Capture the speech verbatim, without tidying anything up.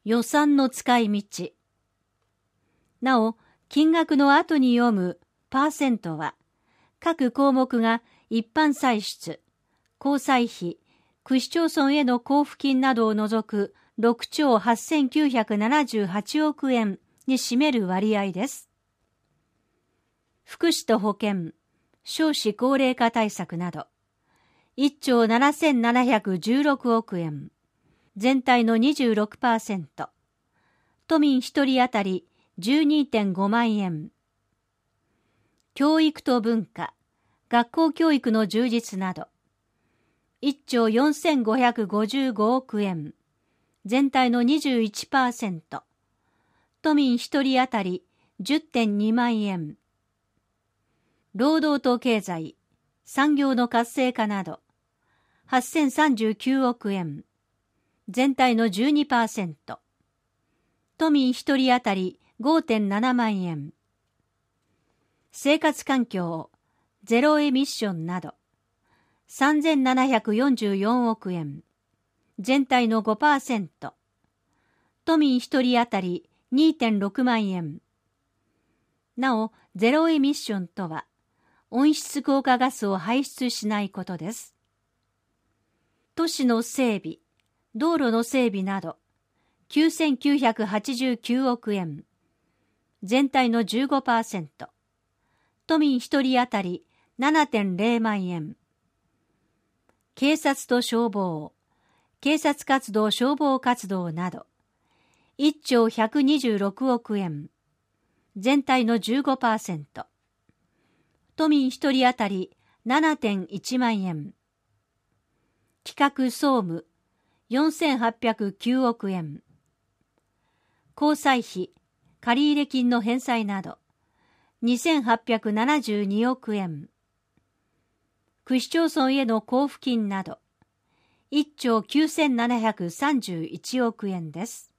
予算の使い道。なお、金額の後に読むパーセントは、各項目が一般歳出、交際費、区市町村への交付金などを除くろくちょうはっせんきゅうひゃくななじゅうはちおくえんに占める割合です。福祉と保健、少子高齢化対策など、いっちょうななせんななひゃくじゅうろくおくえん、全体の にじゅうろくパーセント、都民ひとり当たり じゅうにてんごまんえん。教育と文化、学校教育の充実など、いっちょうよんせんごひゃくごじゅうごおくえん、全体の にじゅういちパーセント、都民ひとり当たり じゅってんにまんえん。労働と経済、産業の活性化など、はっせんさんじゅうきゅうおくえん、全体の じゅうにパーセント、都民ひとり当たり ごてんななまんえん。生活環境、ゼロエミッションなど、さんぜんななひゃくよんじゅうよんおくえん、全体の ごパーセント、都民ひとり当たり にてんろくまんえん。なお、ゼロエミッションとは、温室効果ガスを排出しないことです。都市の整備、道路の整備など、きゅうせんきゅうひゃくはちじゅうきゅうおくえん、全体の じゅうごパーセント、都民ひとり当たり ななてんぜろまんえん。警察と消防、警察活動消防活動など、いっちょうひゃくにじゅうろくおくえん、全体の じゅうごパーセント、都民ひとり当たり ななてんいちまんえん。企画総務よんせんはっぴゃくきゅうおくえん。交際費、借入金の返済などにせんはっぴゃくななじゅうにおくえん。区市町村への交付金などいっちょうきゅうせんななひゃくさんじゅういちおくえんです。